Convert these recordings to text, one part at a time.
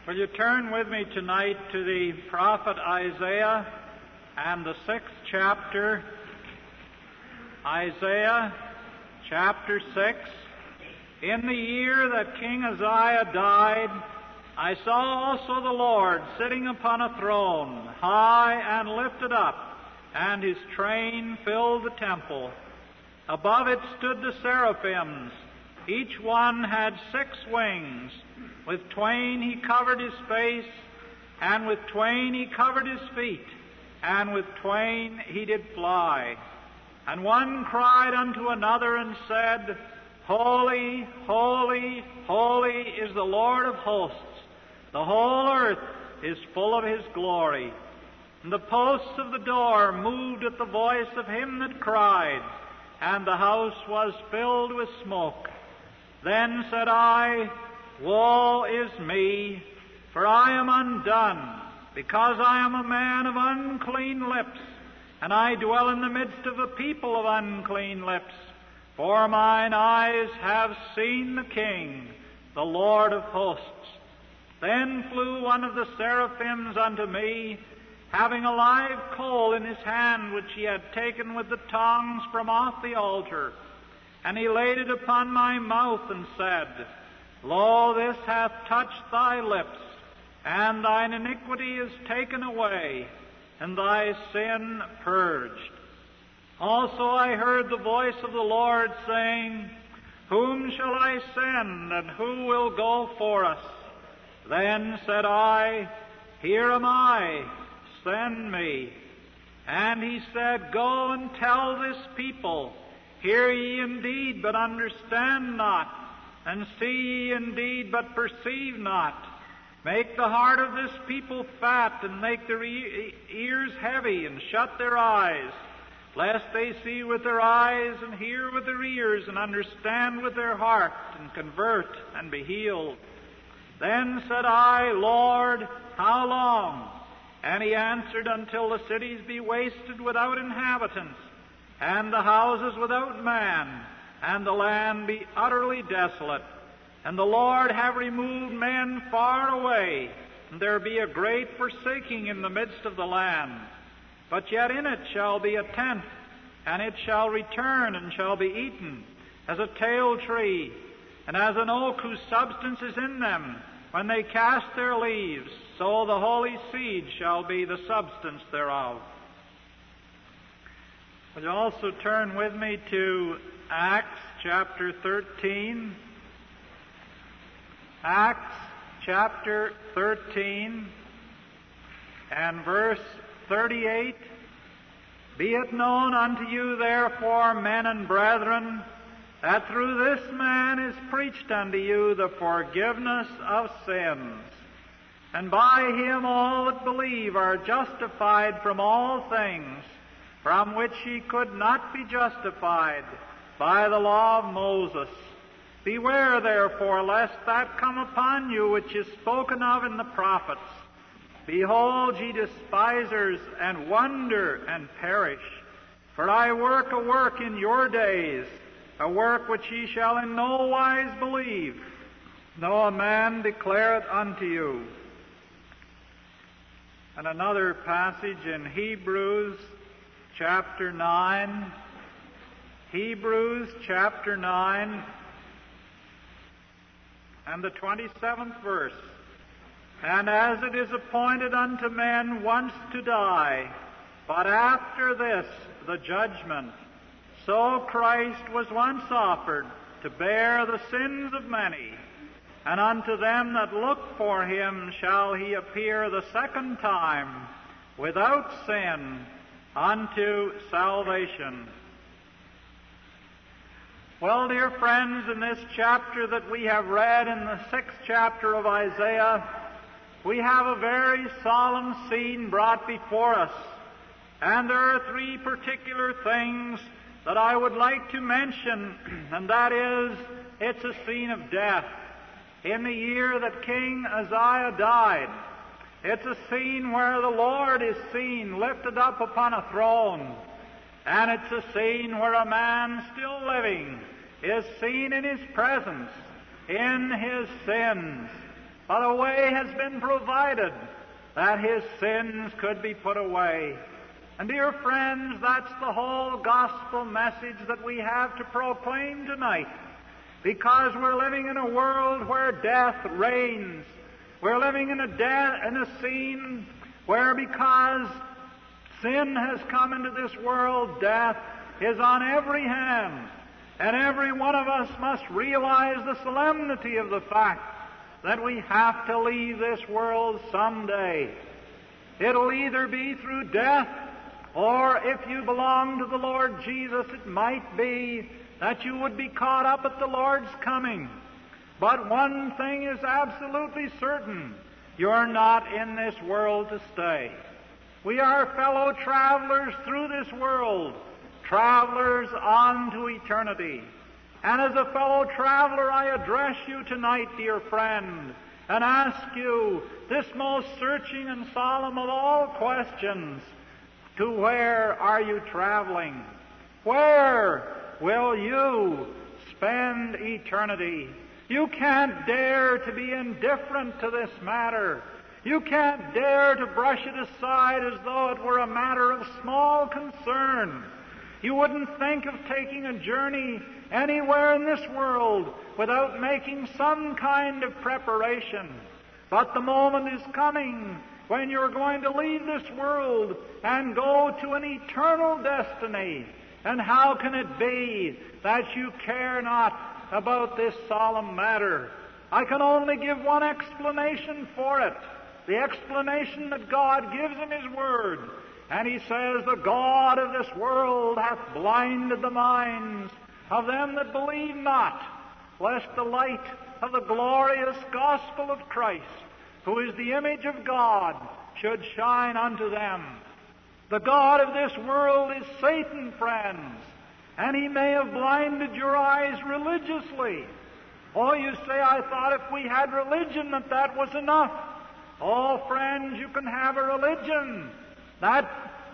Will you turn with me tonight to the prophet Isaiah and the 6th chapter? Isaiah chapter 6. In the year that King Uzziah died, I saw also the Lord sitting upon a throne, high and lifted up, and his train filled the temple. Above it stood the seraphims. Each one had 6 wings. With twain he covered his face, and with twain he covered his feet, and with twain he did fly. And one cried unto another and said, Holy, holy, holy is the Lord of hosts. The whole earth is full of his glory. And the posts of the door moved at the voice of him that cried, and the house was filled with smoke. Then said I, Woe is me, for I am undone, because I am a man of unclean lips, and I dwell in the midst of a people of unclean lips. For mine eyes have seen the King, the Lord of hosts. Then flew one of the seraphims unto me, having a live coal in his hand, which he had taken with the tongs from off the altar. And he laid it upon my mouth, and said, Lo, this hath touched thy lips, and thine iniquity is taken away, and thy sin purged. Also I heard the voice of the Lord saying, Whom shall I send, and who will go for us? Then said I, Here am I, send me. And he said, Go and tell this people, Hear ye indeed, but understand not, and see ye indeed, but perceive not. Make the heart of this people fat, and make their ears heavy, and shut their eyes, lest they see with their eyes, and hear with their ears, and understand with their heart, and convert, and be healed. Then said I, Lord, how long? And he answered, Until the cities be wasted without inhabitants, and the houses without man, and the land be utterly desolate, and the Lord have removed men far away, and there be a great forsaking in the midst of the land. But yet in it shall be a tent, and it shall return, and shall be eaten, as a tale tree, and as an oak whose substance is in them, when they cast their leaves, so the holy seed shall be the substance thereof. Would you also turn with me to Acts chapter 13? Acts chapter 13 and verse 38. Be it known unto you, therefore, men and brethren, that through this man is preached unto you the forgiveness of sins. And by him all that believe are justified from all things, from which ye could not be justified by the law of Moses. Beware, therefore, lest that come upon you which is spoken of in the prophets. Behold, ye despisers, and wonder, and perish. For I work a work in your days, a work which ye shall in no wise believe, though a man declare it unto you. And another passage in Hebrews chapter 9. Hebrews chapter 9 and the 27th verse. And as it is appointed unto men once to die, but after this the judgment, so Christ was once offered to bear the sins of many, and unto them that look for him shall he appear the second time without sin unto salvation. Well, dear friends, in this chapter that we have read, in the 6th chapter of Isaiah, we have a very solemn scene brought before us. And there are 3 particular things that I would like to mention, and that is, it's a scene of death. In the year that King Uzziah died, it's a scene where the Lord is seen lifted up upon a throne. And it's a scene where a man still living is seen in his presence, in his sins. but a way has been provided that his sins could be put away. And dear friends, that's the whole gospel message that we have to proclaim tonight. Because we're living in a world where death reigns. We're living in a scene where, because sin has come into this world, death is on every hand. And every one of us must realize the solemnity of the fact that we have to leave this world someday. It'll either be through death, or if you belong to the Lord Jesus, it might be that you would be caught up at the Lord's coming. But one thing is absolutely certain: you're not in this world to stay. We are fellow travelers through this world, travelers on to eternity. And as a fellow traveler, I address you tonight, dear friend, and ask you this most searching and solemn of all questions: to where are you traveling? Where will you spend eternity? You can't dare to be indifferent to this matter. You can't dare to brush it aside as though it were a matter of small concern. You wouldn't think of taking a journey anywhere in this world without making some kind of preparation. But the moment is coming when you're going to leave this world and go to an eternal destiny. And how can it be that you care not about this solemn matter? I can only give one explanation for it. The explanation that God gives in His Word. And He says, "The God of this world hath blinded the minds of them that believe not, lest the light of the glorious gospel of Christ, who is the image of God, should shine unto them." The God of this world is Satan, friends, and he may have blinded your eyes religiously. Oh, you say, "I thought if we had religion that was enough." Oh, friends, you can have a religion that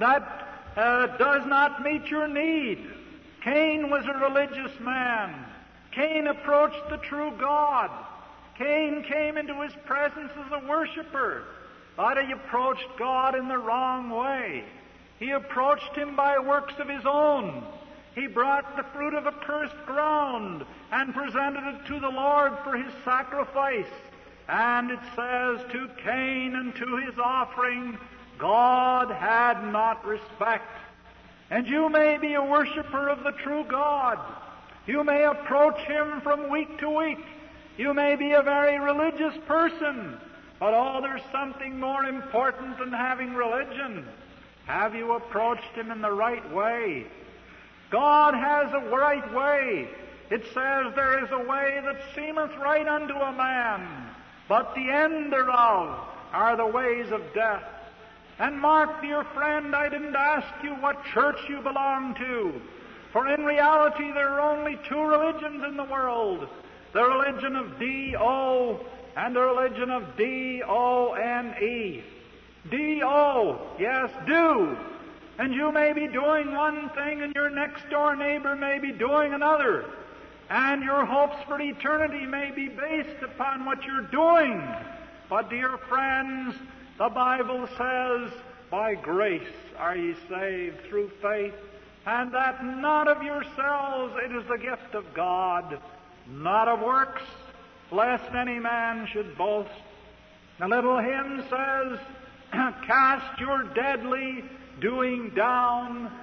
does not meet your need. Cain was a religious man. Cain approached the true God. Cain came into His presence as a worshiper, but he approached God in the wrong way. He approached Him by works of his own. He brought the fruit of accursed ground and presented it to the Lord for His sacrifice. And it says, to Cain and to his offering God had not respect. And you may be a worshiper of the true God. You may approach Him from week to week. You may be a very religious person. But there's something more important than having religion. Have you approached Him in the right way? God has a right way. It says, "There is a way that seemeth right unto a man, but the end thereof are the ways of death." And mark, dear friend, I didn't ask you what church you belong to. For in reality there are only two religions in the world: the religion of D-O and the religion of D-O-N-E. D-O, yes, do. And you may be doing one thing and your next door neighbor may be doing another. And your hopes for eternity may be based upon what you're doing. But, dear friends, the Bible says, "By grace are ye saved through faith, and that not of yourselves, it is the gift of God, not of works, lest any man should boast." The little hymn says, "Cast your deadly doing down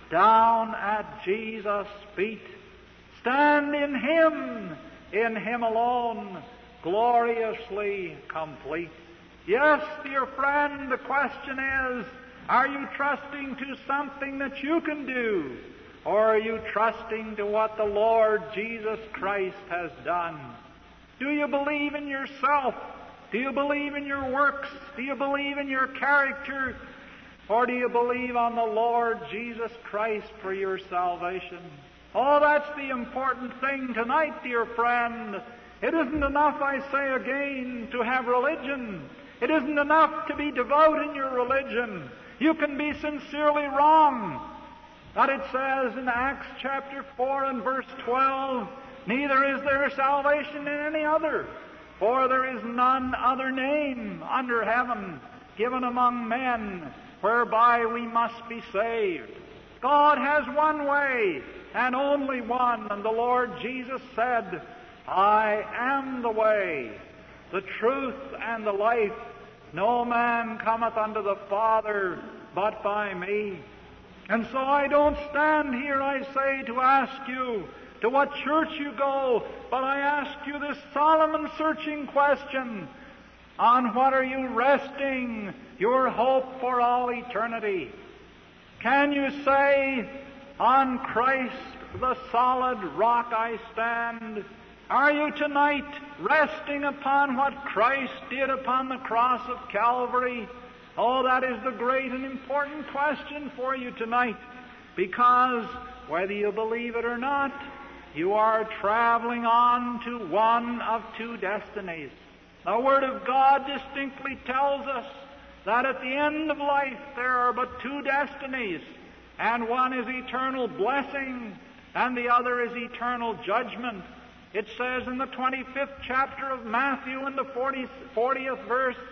at Jesus' feet. Stand in Him alone, gloriously complete." Yes, dear friend, the question is, are you trusting to something that you can do, or are you trusting to what the Lord Jesus Christ has done? Do you believe in yourself? Do you believe in your works? Do you believe in your character? Or do you believe on the Lord Jesus Christ for your salvation? Oh, that's the important thing tonight, dear friend. It isn't enough, I say again, to have religion. It isn't enough to be devout in your religion. You can be sincerely wrong. But it says in Acts chapter 4 and verse 12, "Neither is there salvation in any other, For there is none other name under heaven given among men whereby we must be saved. God has one way and only one, and the Lord Jesus said, I am the way, the truth, and the life. No man cometh unto the Father but by me. And so I don't stand here, I say, to ask you to what church you go, but I ask you this solemn and searching question: on what are you resting your hope for all eternity? Can you say, on Christ the solid rock I stand? Are you tonight resting upon what Christ did upon the cross of Calvary? Oh, that is the great and important question for you tonight, because whether you believe it or not, you are traveling on to one of two destinies. The Word of God distinctly tells us that at the end of life there are but two destinies, and one is eternal blessing, and the other is eternal judgment. It says in the 25th chapter of Matthew, in the 46th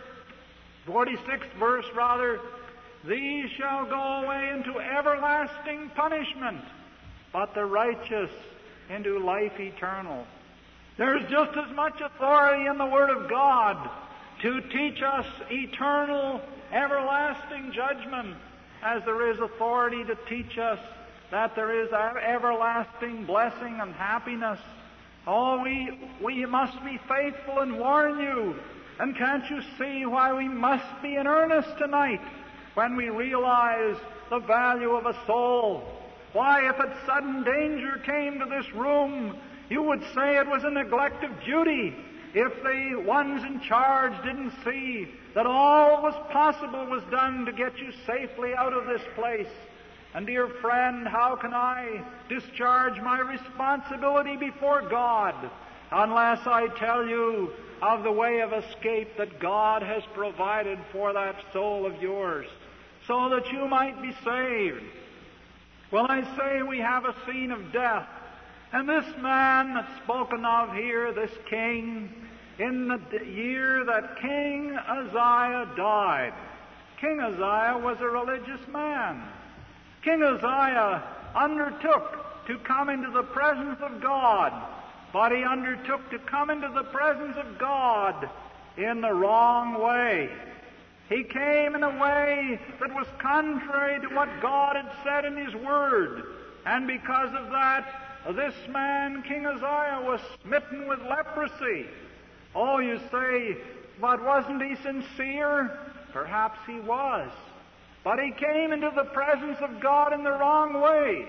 verse, these shall go away into everlasting punishment, but the righteous into life eternal. There's just as much authority in the Word of God to teach us eternal, everlasting judgment as there is authority to teach us that there is everlasting blessing and happiness. Oh, we must be faithful and warn you. And can't you see why we must be in earnest tonight when we realize the value of a soul? Why, if a sudden danger came to this room, you would say it was a neglect of duty if the ones in charge didn't see that all that was possible was done to get you safely out of this place. And dear friend, how can I discharge my responsibility before God unless I tell you of the way of escape that God has provided for that soul of yours, so that you might be saved? Well, I say we have a scene of death. And this man that's spoken of here, this king, in the year that King Uzziah died. King Uzziah was a religious man. King Uzziah undertook to come into the presence of God, but he undertook to come into the presence of God in the wrong way. He came in a way that was contrary to what God had said in His Word. And because of that, this man, King Uzziah, was smitten with leprosy. Oh, you say, but wasn't he sincere? Perhaps he was. But he came into the presence of God in the wrong way.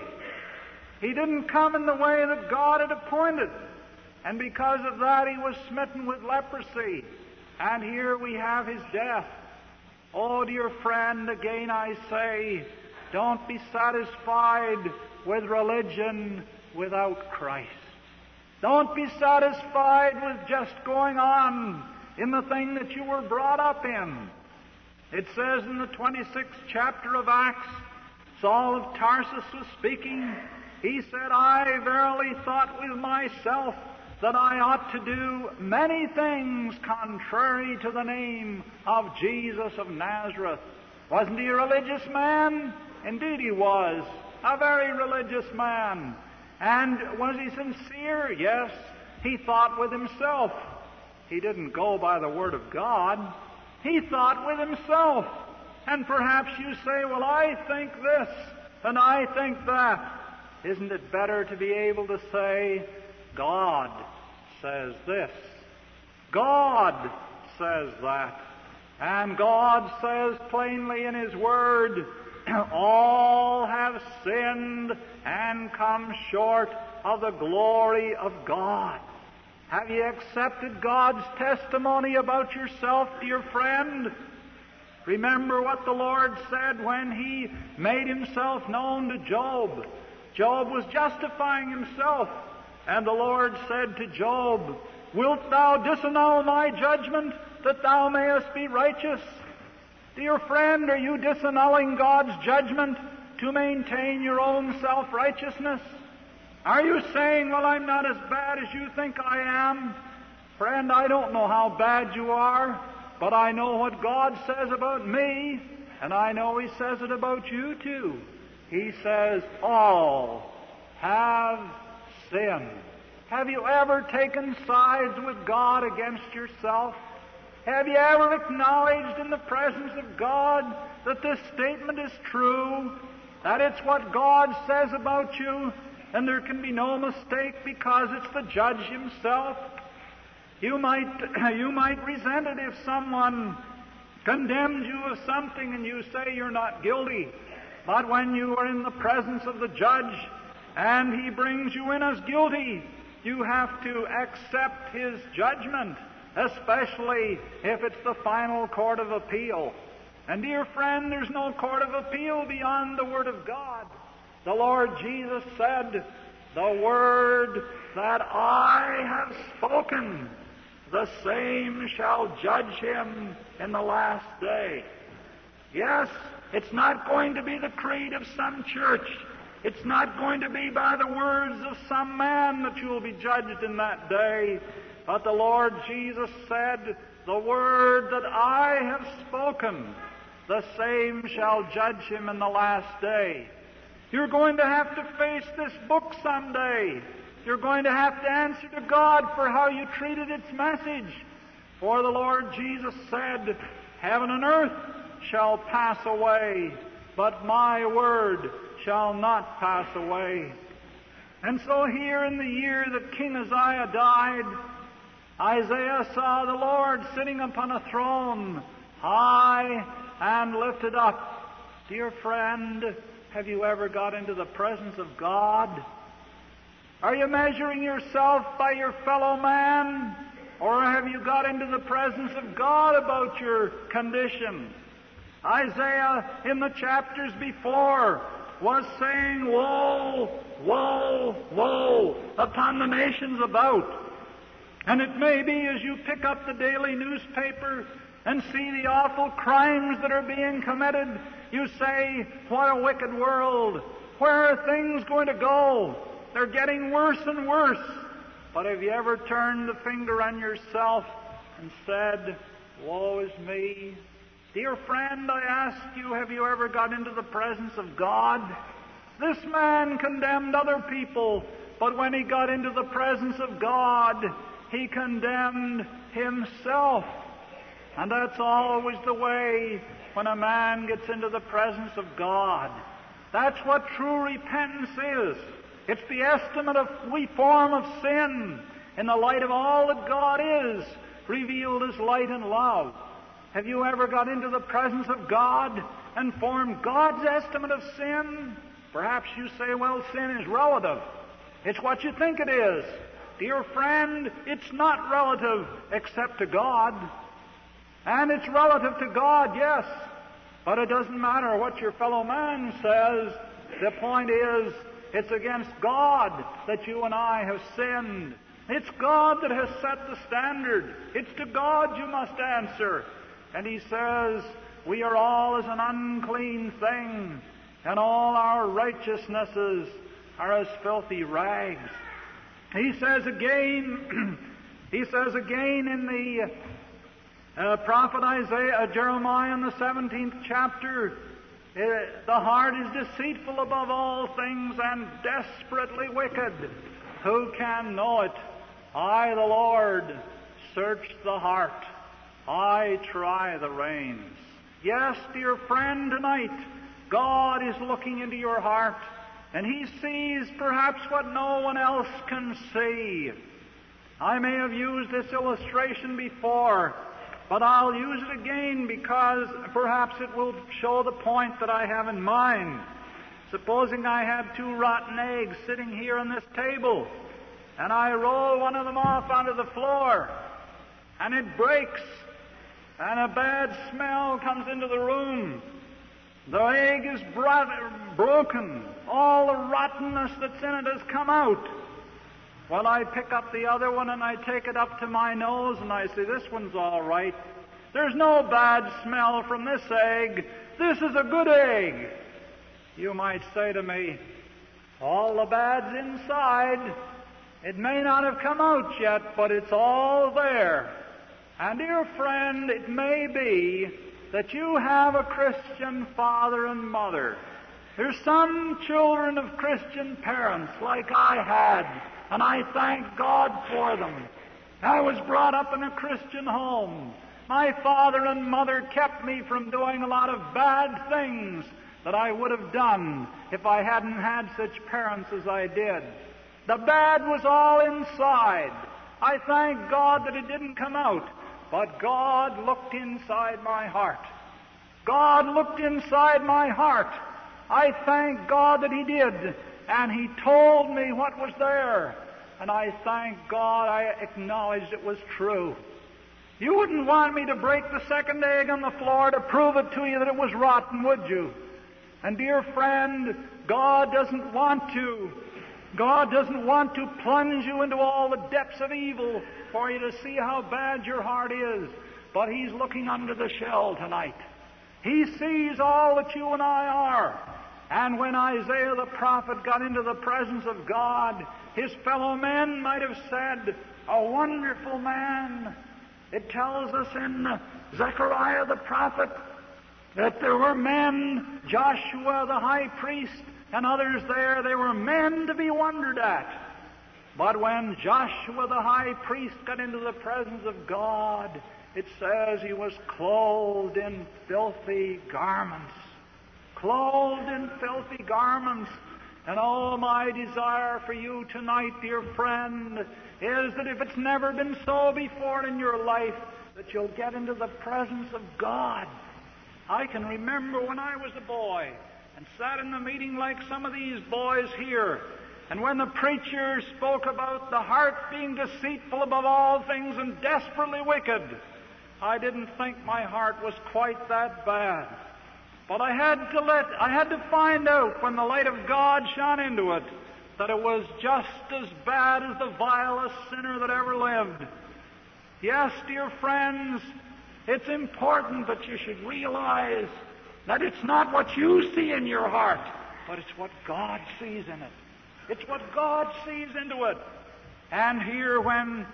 He didn't come in the way that God had appointed. And because of that, he was smitten with leprosy. And here we have his death. Oh, dear friend, again I say, don't be satisfied with religion without Christ. Don't be satisfied with just going on in the thing that you were brought up in. It says in the 26th chapter of Acts, Saul of Tarsus was speaking. He said, I verily thought with myself that I ought to do many things contrary to the name of Jesus of Nazareth. Wasn't he a religious man? Indeed he was. A very religious man. And was he sincere? Yes. He thought with himself. He didn't go by the Word of God. He thought with himself. And perhaps you say, well, I think this and I think that. Isn't it better to be able to say, God says this, God says that, and God says plainly in His Word, all have sinned and come short of the glory of God. Have you accepted God's testimony about yourself, dear friend? Remember what the Lord said when He made Himself known to Job. Job was justifying himself, and the Lord said to Job, wilt thou disannul my judgment, that thou mayest be righteous? Dear friend, are you disannulling God's judgment to maintain your own self-righteousness? Are you saying, well, I'm not as bad as you think I am? Friend, I don't know how bad you are, but I know what God says about me, and I know He says it about you too. He says, all have sinned. Have you ever taken sides with God against yourself? Have you ever acknowledged in the presence of God that this statement is true, that it's what God says about you, and there can be no mistake because it's the Judge Himself? You might resent it if someone condemns you of something and you say you're not guilty. But when you are in the presence of the Judge and He brings you in as guilty, you have to accept His judgment, especially if it's the final court of appeal. And dear friend, there's no court of appeal beyond the Word of God. The Lord Jesus said, the word that I have spoken, the same shall judge him in the last day. Yes, it's not going to be the creed of some church. It's not going to be by the words of some man that you will be judged in that day. But the Lord Jesus said, the word that I have spoken, the same shall judge him in the last day. You're going to have to face this book someday. You're going to have to answer to God for how you treated its message. For the Lord Jesus said, heaven and earth shall pass away, but my word shall not pass away. And so here in the year that King Uzziah died, Isaiah saw the Lord sitting upon a throne, high and lifted up. Dear friend, have you ever got into the presence of God? Are you measuring yourself by your fellow man? Or have you got into the presence of God about your condition? Isaiah, in the chapters before, was saying, woe, woe, woe upon the nations about. And it may be as you pick up the daily newspaper and see the awful crimes that are being committed, you say, what a wicked world. Where are things going to go? They're getting worse and worse. But have you ever turned the finger on yourself and said, woe is me? Dear friend, I ask you, have you ever got into the presence of God? This man condemned other people, but when he got into the presence of God, he condemned himself. And that's always the way when a man gets into the presence of God. That's what true repentance is. It's the estimate of we form of sin in the light of all that God is, revealed as light and love. Have you ever got into the presence of God and formed God's estimate of sin? Perhaps you say, well, sin is relative. It's what you think it is. Dear friend, it's not relative except to God. And it's relative to God, yes. But it doesn't matter what your fellow man says. The point is, it's against God that you and I have sinned. It's God that has set the standard. It's to God you must answer. And He says, we are all as an unclean thing, and all our righteousnesses are as filthy rags. He says again in the prophet Jeremiah in the 17th chapter, the heart is deceitful above all things and desperately wicked. Who can know it? I, the Lord, search the heart. I try the reins. Yes, dear friend, tonight, God is looking into your heart, and He sees perhaps what no one else can see. I may have used this illustration before, but I'll use it again because perhaps it will show the point that I have in mind. Supposing I had 2 rotten eggs sitting here on this table, and I roll one of them off onto the floor, and it breaks, and a bad smell comes into the room. The egg is broken. All the rottenness that's in it has come out. Well, I pick up the other one and I take it up to my nose and I say, this one's all right. There's no bad smell from this egg. This is a good egg. You might say to me, all the bad's inside. It may not have come out yet, but it's all there. And dear friend, it may be that you have a Christian father and mother. There's some children of Christian parents like I had, and I thank God for them. I was brought up in a Christian home. My father and mother kept me from doing a lot of bad things that I would have done if I hadn't had such parents as I did. The bad was all inside. I thank God that it didn't come out, but God looked inside my heart. God looked inside my heart. I thank God that He did, and He told me what was there, and I thank God I acknowledged it was true. You wouldn't want me to break the second egg on the floor to prove it to you that it was rotten, would you? And dear friend, God doesn't want to. God doesn't want to plunge you into all the depths of evil for you to see how bad your heart is. But He's looking under the shell tonight. He sees all that you and I are. And when Isaiah the prophet got into the presence of God, his fellow men might have said, "A wonderful man." It tells us in Zechariah the prophet that there were men, Joshua the high priest, and others there, they were men to be wondered at. But when Joshua the high priest got into the presence of God, it says he was clothed in filthy garments. Clothed in filthy garments. And oh, my desire for you tonight, dear friend, is that if it's never been so before in your life, that you'll get into the presence of God. I can remember when I was a boy and sat in the meeting like some of these boys here, and when the preacher spoke about the heart being deceitful above all things and desperately wicked, I didn't think my heart was quite that bad. But I had to find out when the light of God shone into it that it was just as bad as the vilest sinner that ever lived. Yes, dear friends, it's important that you should realize that it's not what you see in your heart, but it's what God sees in it. It's what God sees into it. And here when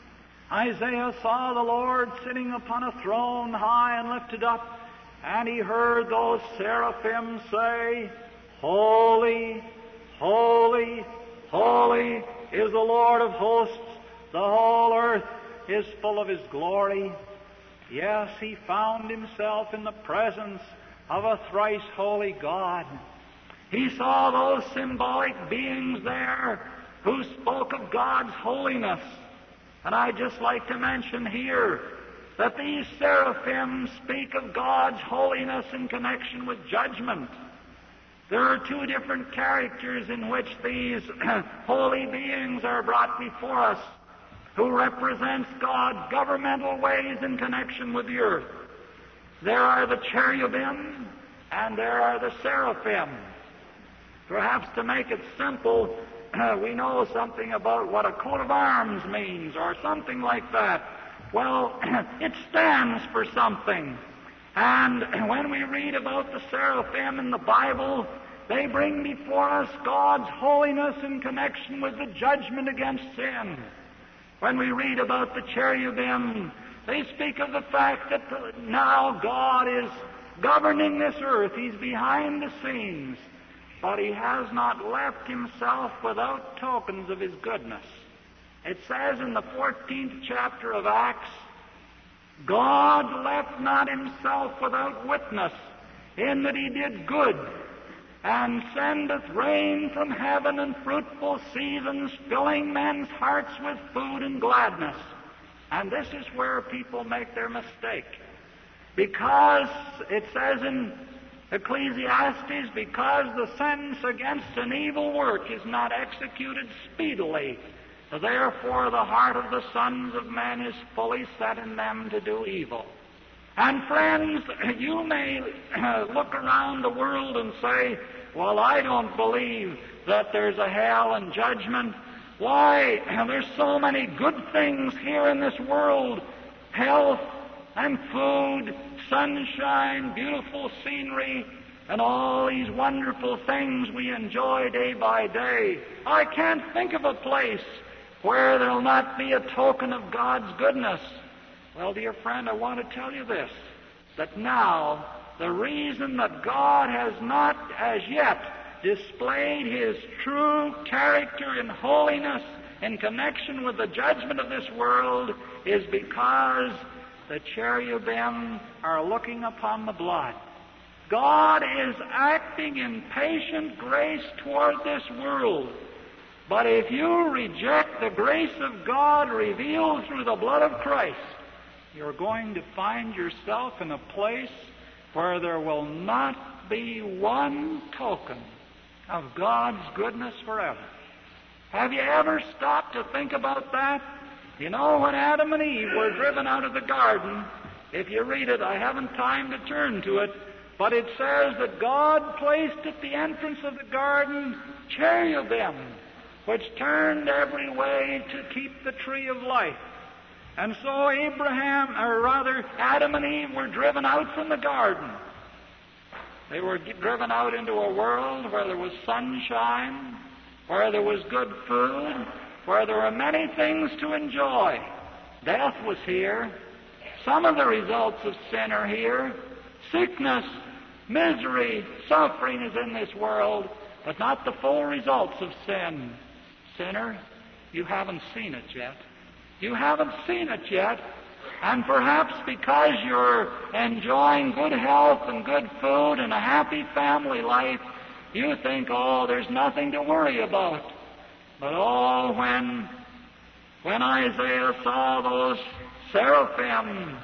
Isaiah saw the Lord sitting upon a throne high and lifted up, and he heard those seraphim say, "Holy, holy, holy is the Lord of hosts. The whole earth is full of His glory." Yes, he found himself in the presence of a thrice holy God. He saw those symbolic beings there who spoke of God's holiness. And I'd just like to mention here that these seraphim speak of God's holiness in connection with judgment. There are two different characters in which these holy beings are brought before us, who represents God's governmental ways in connection with the earth. There are the cherubim and there are the seraphim. Perhaps to make it simple, we know something about what a coat of arms means or something like that. Well, it stands for something. And when we read about the seraphim in the Bible, they bring before us God's holiness in connection with the judgment against sin. When we read about the cherubim, they speak of the fact that now God is governing this earth. He's behind the scenes. But He has not left Himself without tokens of His goodness. It says in the 14th chapter of Acts, "God left not Himself without witness, in that He did good, and sendeth rain from heaven and fruitful seasons, filling men's hearts with food and gladness." And this is where people make their mistake. Because it says in Ecclesiastes, because the sentence against an evil work is not executed speedily, therefore the heart of the sons of men is fully set in them to do evil. And friends, you may look around the world and say, "Well, I don't believe that there's a hell and judgment. Why, there's so many good things here in this world. Health and food, sunshine, beautiful scenery, and all these wonderful things we enjoy day by day. I can't think of a place where there will not be a token of God's goodness. Well, dear friend, I want to tell you this, that now the reason that God has not as yet displayed His true character in holiness in connection with the judgment of this world is because the cherubim are looking upon the blood. God is acting in patient grace toward this world. But if you reject the grace of God revealed through the blood of Christ, you're going to find yourself in a place where there will not be one token of God's goodness forever. Have you ever stopped to think about that? You know, when Adam and Eve were driven out of the garden, if you read it, I haven't time to turn to it, but it says that God placed at the entrance of the garden cherubim, which turned every way to keep the tree of life. And so Adam and Eve were driven out from the garden. They were driven out into a world where there was sunshine, where there was good food, where there were many things to enjoy. Death was here. Some of the results of sin are here. Sickness, misery, suffering is in this world, but not the full results of sin. Sinner, you haven't seen it yet. You haven't seen it yet. And perhaps because you're enjoying good health and good food and a happy family life, you think, oh, there's nothing to worry about. But oh, when Isaiah saw those seraphim,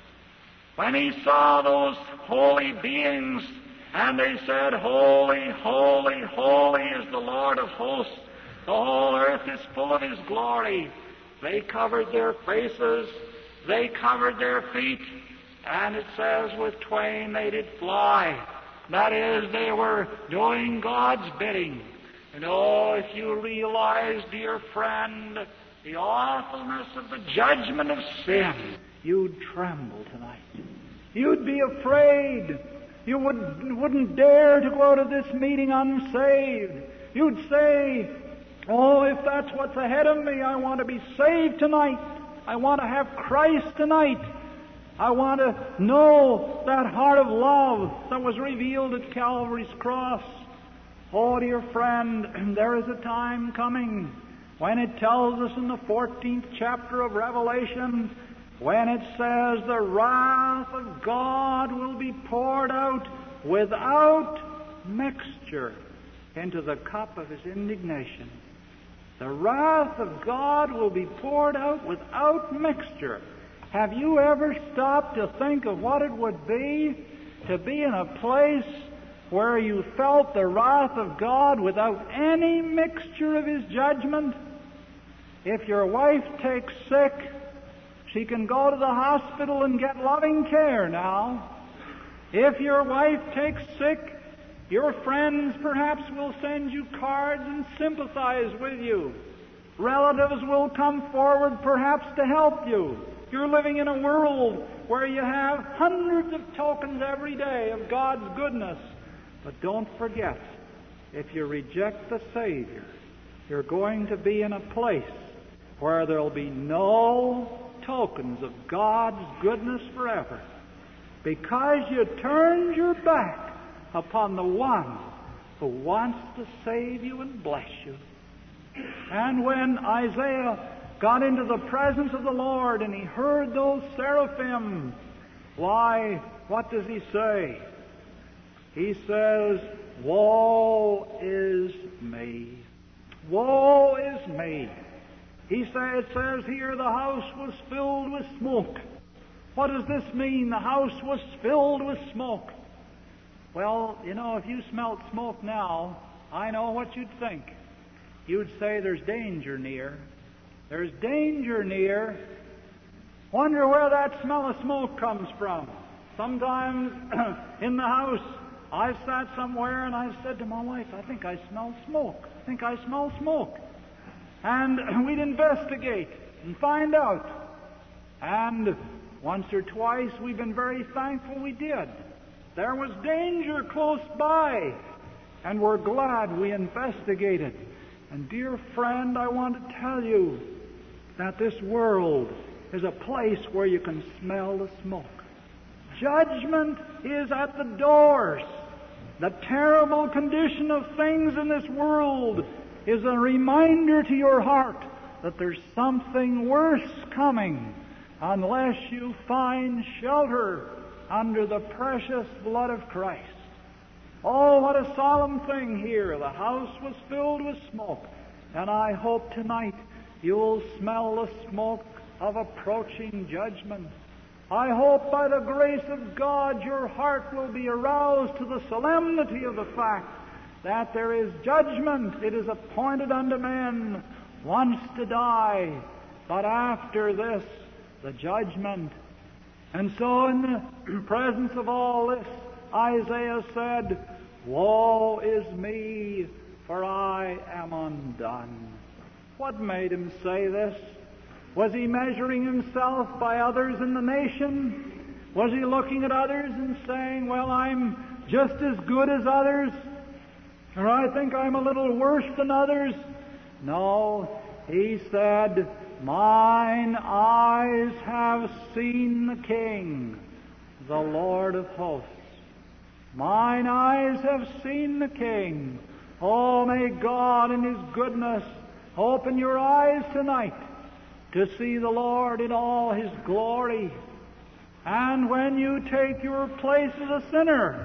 when he saw those holy beings, and they said, holy, holy, holy is the Lord of hosts, the whole earth is full of His glory, they covered their faces, they covered their feet, and it says, with twain they did fly. That is, they were doing God's bidding. And oh, if you realize, dear friend, the awfulness of the judgment of sin, you'd tremble tonight. You'd be afraid. You wouldn't dare to go to this meeting unsaved. You'd say, oh, if that's what's ahead of me, I want to be saved tonight. I want to have Christ tonight. I want to know that heart of love that was revealed at Calvary's cross. Oh, dear friend, there is a time coming when it tells us in the 14th chapter of Revelation, when it says the wrath of God will be poured out without mixture into the cup of His indignation. The wrath of God will be poured out without mixture. Have you ever stopped to think of what it would be to be in a place where you felt the wrath of God without any mixture of His judgment? If your wife takes sick, she can go to the hospital and get loving care now. If your wife takes sick, your friends perhaps will send you cards and sympathize with you. Relatives will come forward perhaps to help you. You're living in a world where you have hundreds of tokens every day of God's goodness. But don't forget, if you reject the Savior, you're going to be in a place where there'll be no tokens of God's goodness forever, because you turned your back upon the one who wants to save you and bless you. And when Isaiah got into the presence of the Lord and he heard those seraphim, why, what does he say? He says, woe is me. Woe is me. It says here the house was filled with smoke. What does this mean? The house was filled with smoke. Well, you know, if you smelled smoke now, I know what you'd think. You'd say there's danger near. There's danger near. Wonder where that smell of smoke comes from. Sometimes in the house, I've sat somewhere and I've said to my wife, I think I smell smoke. I think I smell smoke. And we'd investigate and find out. And once or twice we've been very thankful we did. There was danger close by, and we're glad we investigated. And dear friend, I want to tell you that this world is a place where you can smell the smoke. Judgment is at the doors. The terrible condition of things in this world is a reminder to your heart that there's something worse coming unless you find shelter under the precious blood of Christ. Oh, what a solemn thing here. The house was filled with smoke, and I hope tonight you'll smell the smoke of approaching judgment. I hope by the grace of God your heart will be aroused to the solemnity of the fact that there is judgment. It is appointed unto men once to die, but after this, the judgment. And so in the presence of all this, Isaiah said, "Woe is me, for I am undone." What made him say this? Was he measuring himself by others in the nation? Was he looking at others and saying, well, I'm just as good as others? Or I think I'm a little worse than others? No, he said, "Mine eyes have seen the King, the Lord of hosts." Mine eyes have seen the King. Oh, may God in His goodness open your eyes tonight to see the Lord in all His glory. And when you take your place as a sinner,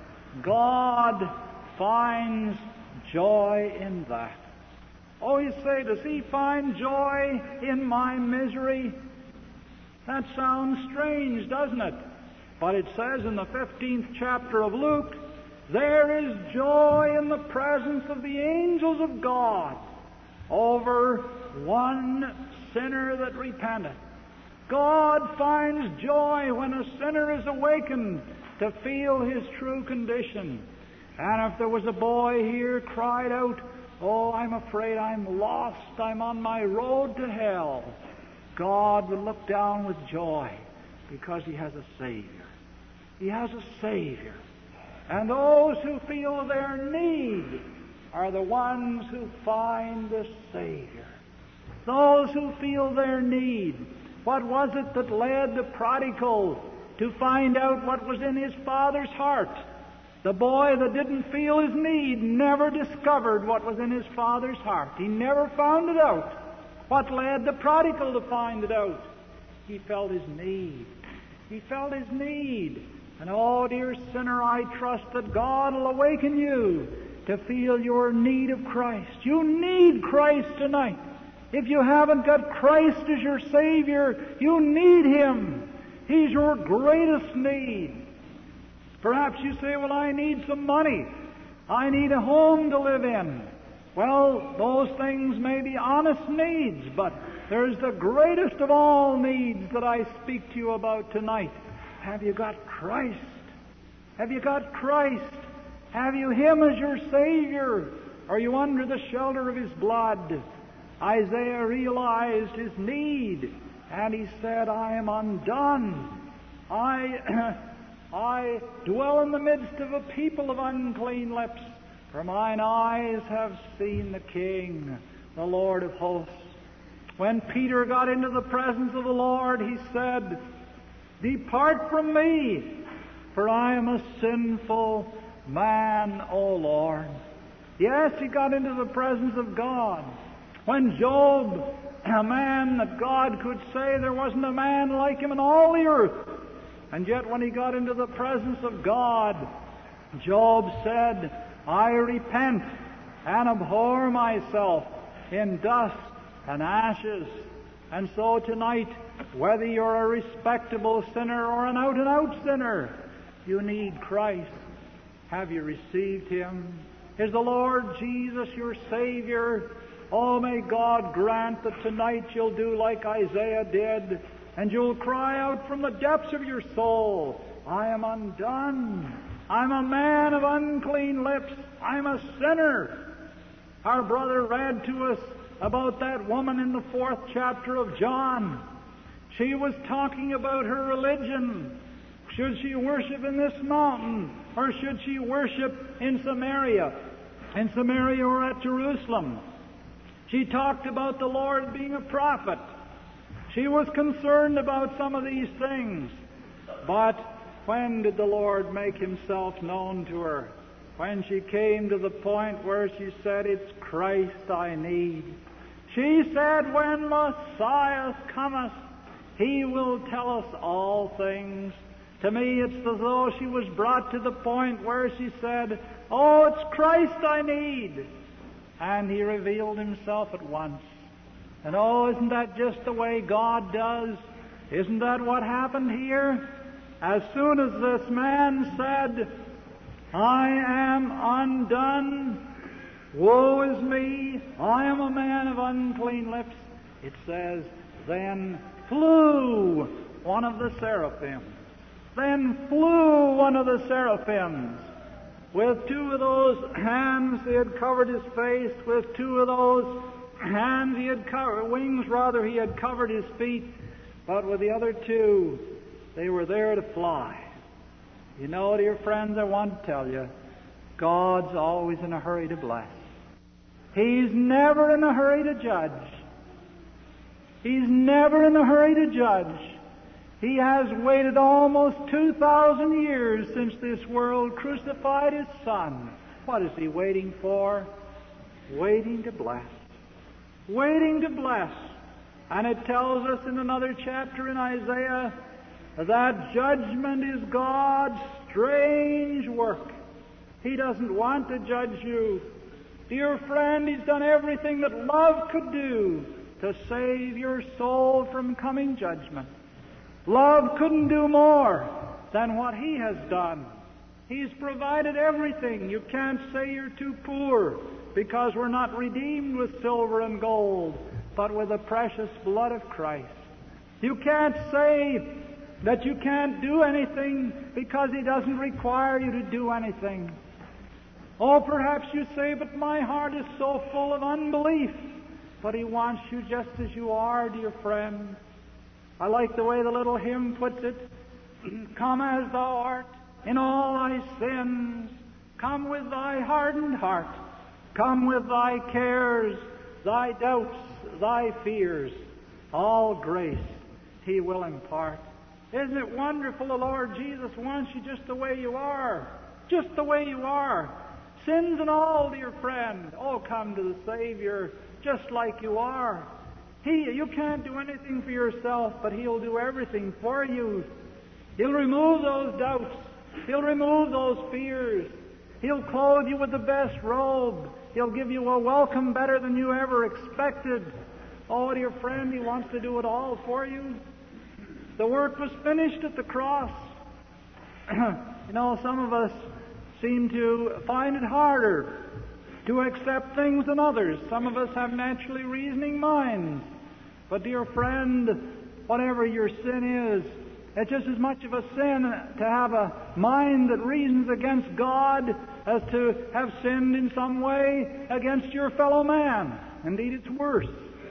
God finds joy in that. Oh, you say, does He find joy in my misery? That sounds strange, doesn't it? But it says in the 15th chapter of Luke, there is joy in the presence of the angels of God over one sinner that repenteth. God finds joy when a sinner is awakened to feel his true condition. And if there was a boy here cried out, "Oh, I'm afraid I'm lost, I'm on my road to hell," God would look down with joy because He has a Savior. He has a Savior. And those who feel their need are the ones who find the Savior. Those who feel their need. What was it that led the prodigal to find out what was in his father's heart? The boy that didn't feel his need never discovered what was in his father's heart. He never found it out. What led the prodigal to find it out? He felt his need. He felt his need. And oh, dear sinner, I trust that God will awaken you to feel your need of Christ. You need Christ tonight. If you haven't got Christ as your Savior, you need Him. He's your greatest need. Perhaps you say, well, I need some money. I need a home to live in. Well, those things may be honest needs, but there's the greatest of all needs that I speak to you about tonight. Have you got Christ? Have you got Christ? Have you Him as your Savior? Are you under the shelter of His blood? Isaiah realized his need, and he said, I am undone. I dwell in the midst of a people of unclean lips, for mine eyes have seen the King, the Lord of hosts. When Peter got into the presence of the Lord, he said, Depart from me, for I am a sinful man, O Lord. Yes, he got into the presence of God. When Job, a man that God could say there wasn't a man like him in all the earth, and yet when he got into the presence of God, Job said, I repent and abhor myself in dust and ashes. And so tonight, whether you're a respectable sinner or an out-and-out sinner, you need Christ. Have you received Him? Is the Lord Jesus your Savior? Oh, may God grant that tonight you'll do like Isaiah did, and you'll cry out from the depths of your soul, I am undone. I'm a man of unclean lips. I'm a sinner. Our brother read to us about that woman in the 4th chapter of John. She was talking about her religion. Should she worship in this mountain, or should she worship in Samaria? In Samaria or at Jerusalem? She talked about the Lord being a prophet. She was concerned about some of these things. But when did the Lord make Himself known to her? When she came to the point where she said, "It's Christ I need." She said, "When Messiah cometh, He will tell us all things." To me, it's as though she was brought to the point where she said, "Oh, it's Christ I need." And He revealed Himself at once. And oh, isn't that just the way God does? Isn't that what happened here? As soon as this man said, "I am undone, woe is me, I am a man of unclean lips," it says, then flew one of the seraphims. Then flew one of the seraphims. With two of those hands he had covered his face. With two of those hands he had covered, wings rather, he had covered his feet. But with the other two, they were there to fly. You know, dear friends, I want to tell you, God's always in a hurry to bless. He's never in a hurry to judge. He's never in a hurry to judge. He has waited almost 2,000 years since this world crucified His Son. What is He waiting for? Waiting to bless. Waiting to bless. And it tells us in another chapter in Isaiah that judgment is God's strange work. He doesn't want to judge you. Dear friend, He's done everything that love could do to save your soul from coming judgment. Love couldn't do more than what He has done. He's provided everything. You can't say you're too poor because we're not redeemed with silver and gold, but with the precious blood of Christ. You can't say that you can't do anything because He doesn't require you to do anything. Oh, perhaps you say, "But my heart is so full of unbelief." But He wants you just as you are, dear friend. I like the way the little hymn puts it. "Come as thou art in all thy sins. Come with thy hardened heart. Come with thy cares, thy doubts, thy fears. All grace He will impart." Isn't it wonderful? The Lord Jesus wants you just the way you are. Just the way you are. Sins and all, dear friend. Oh, come to the Savior just like you are. You can't do anything for yourself, but He'll do everything for you. He'll remove those doubts. He'll remove those fears. He'll clothe you with the best robe. He'll give you a welcome better than you ever expected. Oh, dear friend, He wants to do it all for you. The work was finished at the cross. You know, some of us seem to find it harder to accept things than others. Some of us have naturally reasoning minds. But, dear friend, whatever your sin is, it's just as much of a sin to have a mind that reasons against God as to have sinned in some way against your fellow man. Indeed, it's worse.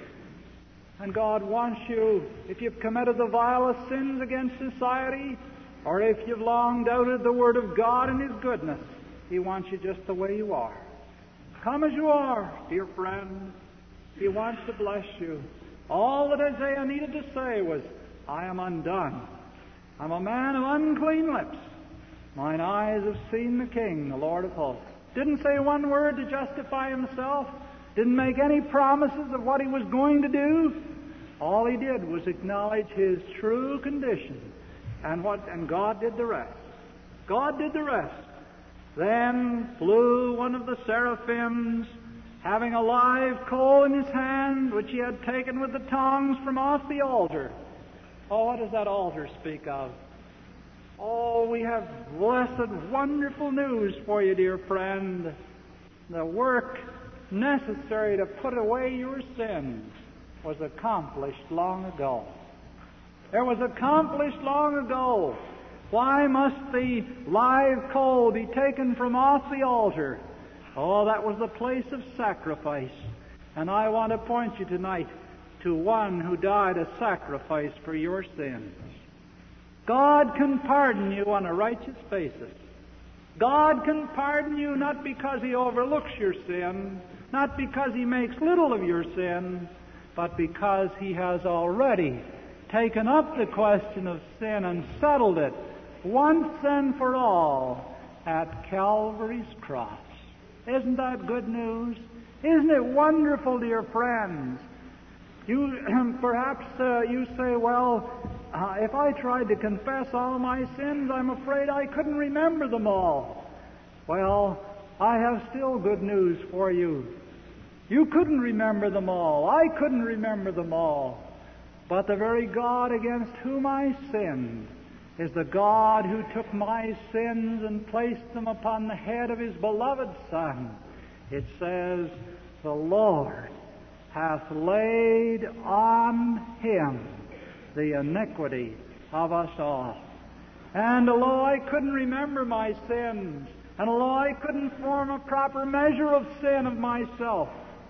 And God wants you, if you've committed the vilest sins against society, or if you've long doubted the Word of God and His goodness, He wants you just the way you are. Come as you are, dear friend. He wants to bless you. All that Isaiah needed to say was, "I am undone. I'm a man of unclean lips. Mine eyes have seen the King, the Lord of hosts." Didn't say one word to justify himself. Didn't make any promises of what he was going to do. All he did was acknowledge his true condition. And God did the rest. God did the rest. Then flew one of the seraphims, having a live coal in his hand, which he had taken with the tongs from off the altar. Oh, what does that altar speak of? Oh, we have blessed, wonderful news for you, dear friend. The work necessary to put away your sins was accomplished long ago. It was accomplished long ago. Why must the live coal be taken from off the altar? Oh, that was the place of sacrifice. And I want to point you tonight to one who died a sacrifice for your sins. God can pardon you on a righteous basis. God can pardon you not because He overlooks your sin, not because He makes little of your sin, but because He has already taken up the question of sin and settled it once and for all at Calvary's cross. Isn't that good news? Isn't it wonderful, dear friends? You perhaps you say, well, if I tried to confess all my sins, I'm afraid I couldn't remember them all. Well, I have still good news for you. You couldn't remember them all. I couldn't remember them all. But the very God against whom I sinned is the God who took my sins and placed them upon the head of His beloved Son. It says, the Lord hath laid on Him the iniquity of us all. And although I couldn't remember my sins, and although I couldn't form a proper measure of sin of myself,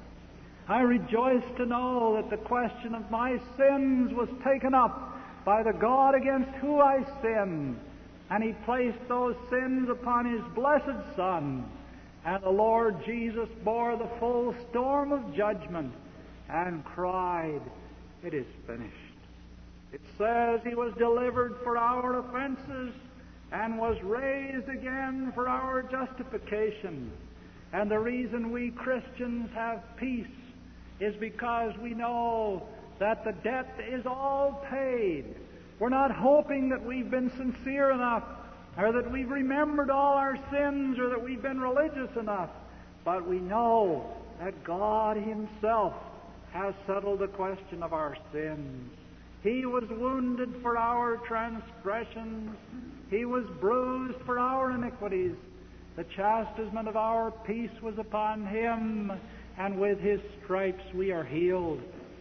I rejoice to know that the question of my sins was taken up by the God against whom I sinned, and He placed those sins upon His blessed Son, and the Lord Jesus bore the full storm of judgment and cried, it is finished. It says He was delivered for our offenses and was raised again for our justification. And the reason we Christians have peace is because we know that the debt is all paid. We're not hoping that we've been sincere enough, or that we've remembered all our sins, or that we've been religious enough. But we know that God Himself has settled the question of our sins. He was wounded for our transgressions. He was bruised for our iniquities. The chastisement of our peace was upon Him, and with His stripes we are healed.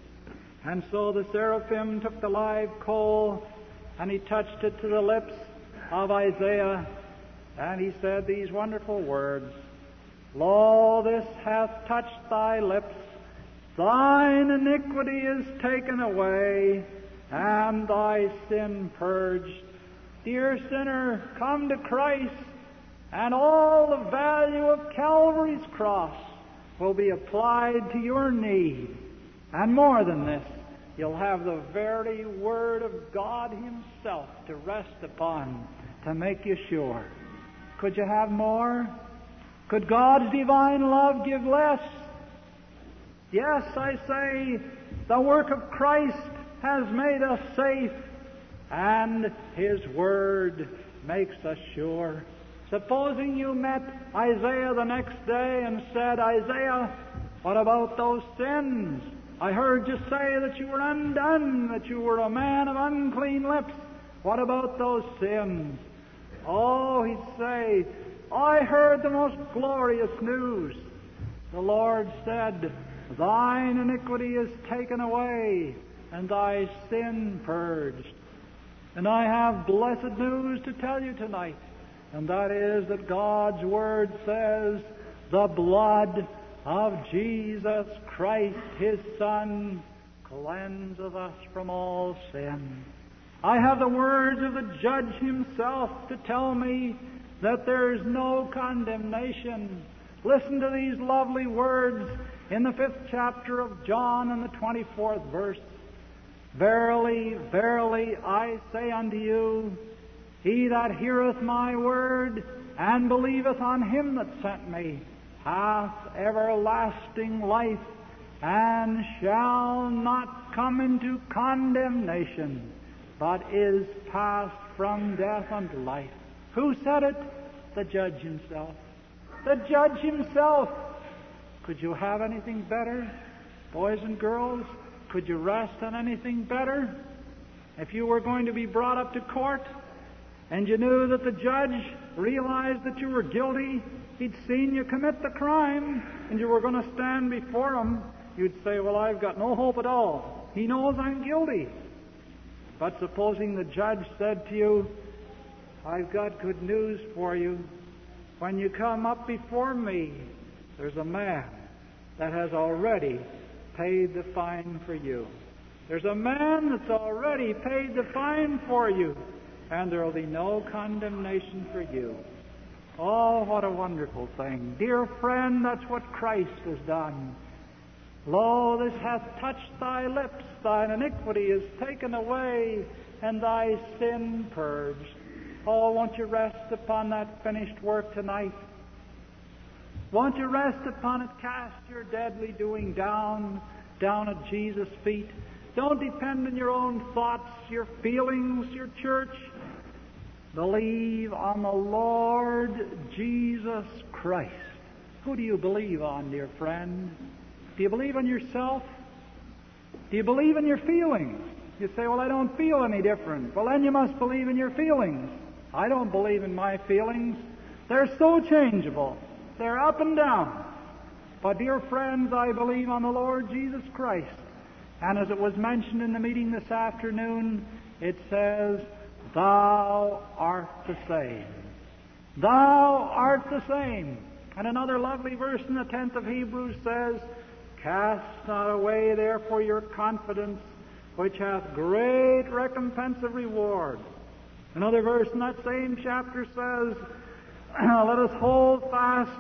And so the seraphim took the live coal, and he touched it to the lips of Isaiah, and he said these wonderful words, Lo, this hath touched thy lips, thine iniquity is taken away, and thy sin purged. Dear sinner, come to Christ, and all the value of Calvary's cross will be applied to your need. And more than this, you'll have the very Word of God Himself to rest upon to make you sure. Could you have more? Could God's divine love give less? Yes, I say, the work of Christ has made us safe, and His Word makes us sure. Supposing you met Isaiah the next day and said, Isaiah, what about those sins? I heard you say that you were undone, that you were a man of unclean lips. What about those sins? Oh, he'd say, I heard the most glorious news. The Lord said, thine iniquity is taken away, and thy sin purged. And I have blessed news to tell you tonight, and that is that God's Word says, the blood of Jesus Christ, His Son, cleanseth us from all sin. I have the words of the Judge Himself to tell me that there is no condemnation. Listen to these lovely words in the 5th chapter of John and the 24th verse. Verily, verily, I say unto you, he that heareth my word and believeth on Him that sent me hath everlasting life, and shall not come into condemnation, but is passed from death unto life. Who said it? The Judge Himself. The Judge Himself. Could you have anything better? Boys and girls, could you rest on anything better? If you were going to be brought up to court, and you knew that the judge realized that you were guilty, he'd seen you commit the crime, and you were going to stand before him, you'd say, well, I've got no hope at all. He knows I'm guilty. But supposing the judge said to you, I've got good news for you. When you come up before me, there's a man that has already paid the fine for you. There's a man that's already paid the fine for you, and there will be no condemnation for you. Oh, what a wonderful thing. Dear friend, that's what Christ has done. Lo, this hath touched thy lips, thine iniquity is taken away, and thy sin purged. Oh, won't you rest upon that finished work tonight? Won't you rest upon it? Cast your deadly doing down at Jesus' feet. Don't depend on your own thoughts, your feelings, your church. Believe on the Lord Jesus Christ. Who do you believe on, dear friend? Do you believe in yourself? Do you believe in your feelings? You say, well, I don't feel any different. Well, then you must believe in your feelings. I don't believe in my feelings. They're so changeable. They're up and down. But, dear friends, I believe on the Lord Jesus Christ. And as it was mentioned in the meeting this afternoon, it says, Thou art the same. Thou art the same. And another lovely verse in the 10th of Hebrews says, Cast not away therefore your confidence, which hath great recompense of reward. Another verse in that same chapter says, Let us hold fast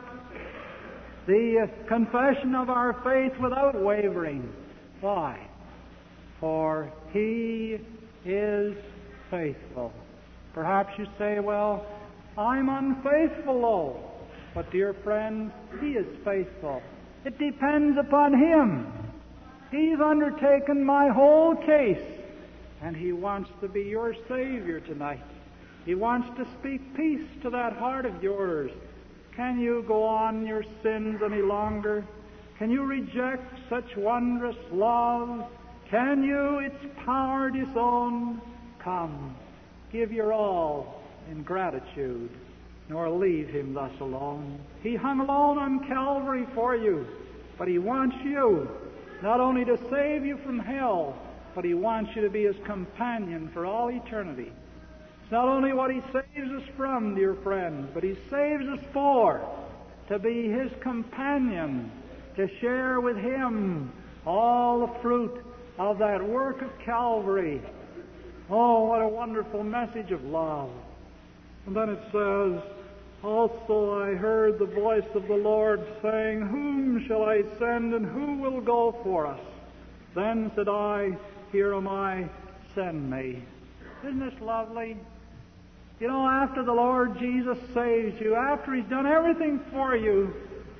the confession of our faith without wavering. Why? For He is faithful. Perhaps you say, well, I'm unfaithful, oh. But dear friends, He is faithful. It depends upon Him. He's undertaken my whole case, and He wants to be your Savior tonight. He wants to speak peace to that heart of yours. Can you go on your sins any longer? Can you reject such wondrous love? Can you its power disown? Come, give your all in gratitude, nor leave Him thus alone. He hung alone on Calvary for you, but He wants you not only to save you from hell, but He wants you to be His companion for all eternity. It's not only what He saves us from, dear friends, but He saves us for, to be His companion, to share with Him all the fruit of that work of Calvary. Oh, what a wonderful message of love. And then it says, Also I heard the voice of the Lord saying, Whom shall I send, and who will go for us? Then said I, Here am I, send me. Isn't this lovely? You know, after the Lord Jesus saves you, after He's done everything for you,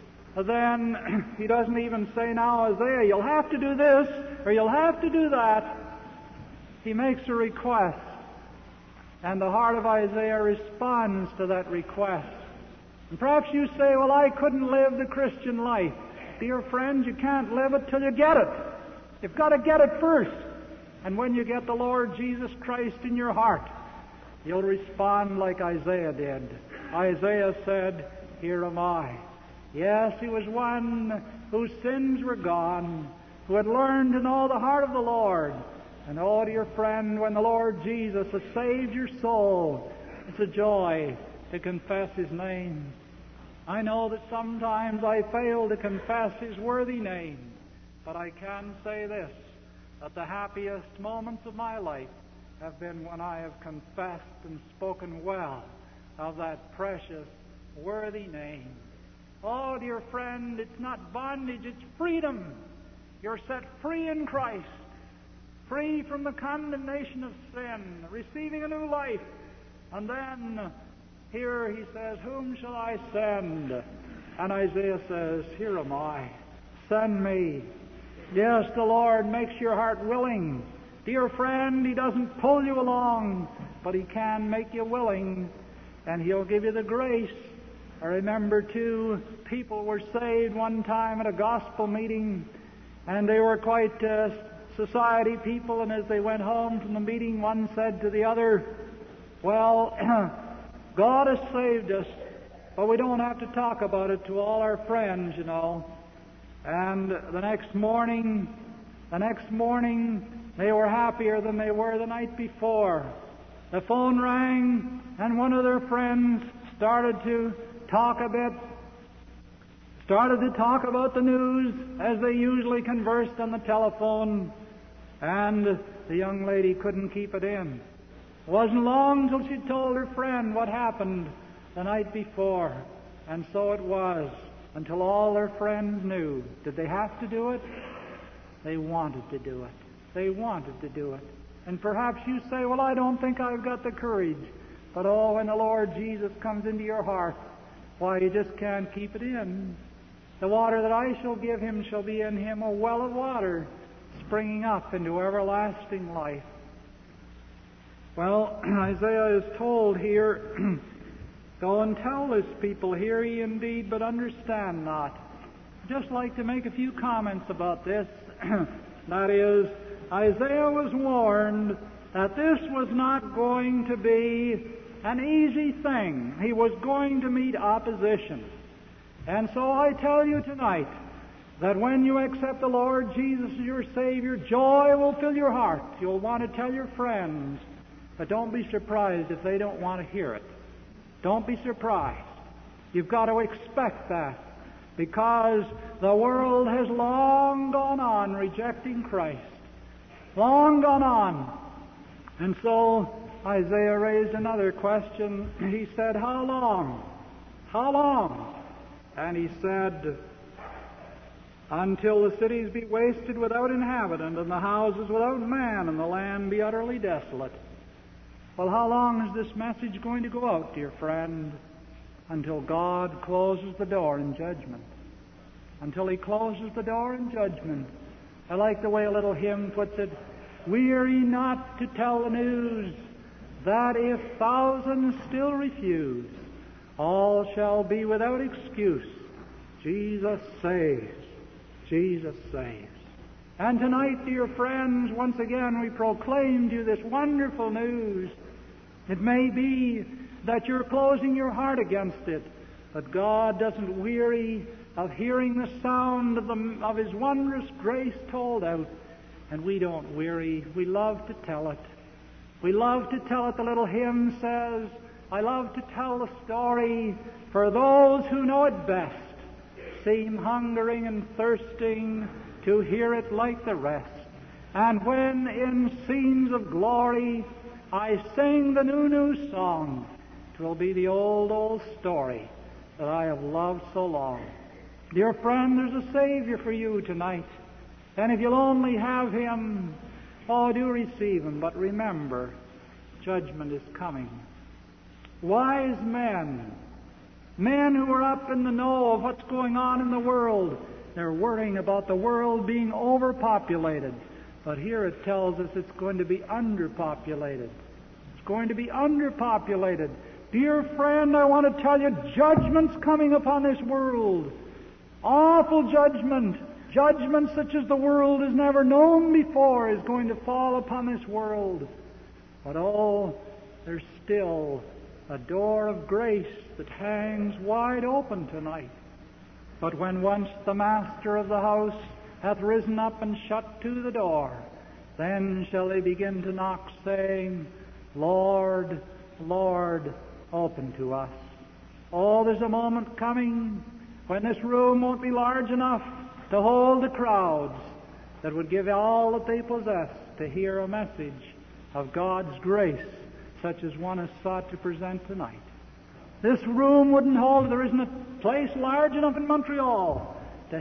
then He doesn't even say, now, Isaiah, you'll have to do this, or you'll have to do that. He makes a request. And the heart of Isaiah responds to that request. And perhaps you say, well, I couldn't live the Christian life. Dear friends, you can't live it till you get it. You've got to get it first. And when you get the Lord Jesus Christ in your heart, you'll respond like Isaiah did. Isaiah said, Here am I. Yes, he was one whose sins were gone, who had learned to know the heart of the Lord. And oh, dear friend, when the Lord Jesus has saved your soul, it's a joy to confess His name. I know that sometimes I fail to confess His worthy name, but I can say this, that the happiest moments of my life have been when I have confessed and spoken well of that precious, worthy name. Oh, dear friend, it's not bondage, it's freedom. You're set free in Christ, free from the condemnation of sin, receiving a new life. And then, here He says, Whom shall I send? And Isaiah says, Here am I. Send me. Yes, the Lord makes your heart willing. Dear friend, He doesn't pull you along, but He can make you willing, and He'll give you the grace. I remember two people were saved one time at a gospel meeting, and they were quite society people, and as they went home from the meeting, one said to the other, Well, God has saved us, but we don't have to talk about it to all our friends, you know. And the next morning, they were happier than they were the night before. The phone rang, and one of their friends started to talk about the news as they usually conversed on the telephone, and the young lady couldn't keep it in. It wasn't long till she told her friend what happened the night before. And so it was, until all their friends knew. Did they have to do it? They wanted to do it. They wanted to do it. And perhaps you say, well, I don't think I've got the courage. But oh, when the Lord Jesus comes into your heart, why, you just can't keep it in. The water that I shall give him shall be in him a well of water, springing up into everlasting life. Well, Isaiah is told here, go and tell this people, hear ye indeed, but understand not. I'd just like to make a few comments about this. That is, Isaiah was warned that this was not going to be an easy thing. He was going to meet opposition. And so I tell you tonight that when you accept the Lord Jesus as your Savior, joy will fill your heart. You'll want to tell your friends, but don't be surprised if they don't want to hear it. Don't be surprised. You've got to expect that, because the world has long gone on rejecting Christ. Long gone on. And so Isaiah raised another question. He said, how long? How long? And he said, until the cities be wasted without inhabitant, and the houses without man, and the land be utterly desolate. Well, how long is this message going to go out, dear friend? Until God closes the door in judgment. Until He closes the door in judgment. I like the way a little hymn puts it, weary not to tell the news, that if thousands still refuse, all shall be without excuse. Jesus saves. Jesus saves. And tonight, dear friends, once again we proclaim to you this wonderful news. It may be that you're closing your heart against it, but God doesn't weary of hearing the sound of His wondrous grace told out. And we don't weary. We love to tell it. We love to tell it. The little hymn says, I love to tell the story, for those who know it best seem hungering and thirsting to hear it like the rest. And when in scenes of glory I sing the new song, 'twill be the old story that I have loved so long. Dear friend, there's a Savior for you tonight. And if you'll only have Him, oh, do receive Him. But remember, judgment is coming. Wise men who are up in the know of what's going on in the world, they're worrying about the world being overpopulated. But here it tells us it's going to be underpopulated. It's going to be underpopulated. Dear friend, I want to tell you, judgment's coming upon this world. Awful judgment. Judgment such as the world has never known before is going to fall upon this world. But oh, there's still a door of grace that hangs wide open tonight. But when once the master of the house hath risen up and shut to the door, then shall they begin to knock, saying, Lord, Lord, open to us. Oh, there's a moment coming when this room won't be large enough to hold the crowds that would give all that they possess to hear a message of God's grace, such as one has sought to present tonight. This room wouldn't hold, there isn't a place large enough in Montreal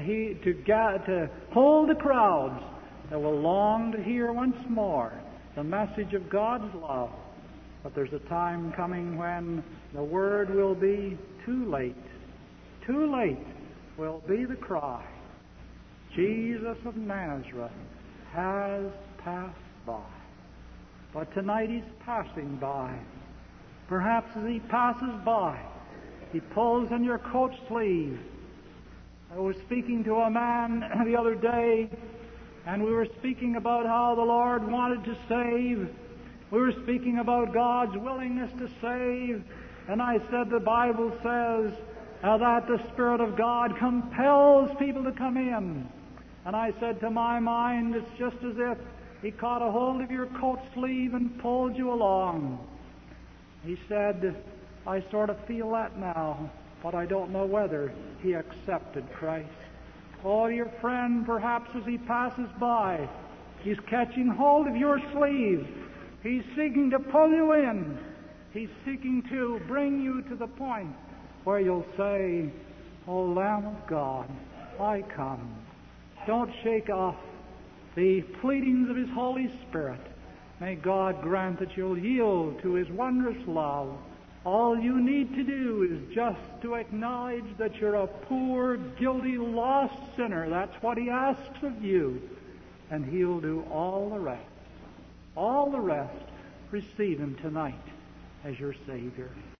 to hold the crowds that will long to hear once more the message of God's love. But there's a time coming when the word will be too late. Too late will be the cry. Jesus of Nazareth has passed by. But tonight He's passing by. Perhaps as He passes by, He pulls on your coat sleeve. I was speaking to a man the other day, and we were speaking about how the Lord wanted to save. We were speaking about God's willingness to save. And I said the Bible says that the Spirit of God compels people to come in. And I said, to my mind, it's just as if He caught a hold of your coat sleeve and pulled you along. He said, I sort of feel that now, but I don't know whether he accepted Christ. Oh, dear friend, perhaps as he passes by, he's catching hold of your sleeve. He's seeking to pull you in. He's seeking to bring you to the point where you'll say, "O Lamb of God, I come." Don't shake off the pleadings of His Holy Spirit. May God grant that you'll yield to His wondrous love. All you need to do is just to acknowledge that you're a poor, guilty, lost sinner. That's what He asks of you. And He'll do all the rest. All the rest, receive Him tonight as your Savior.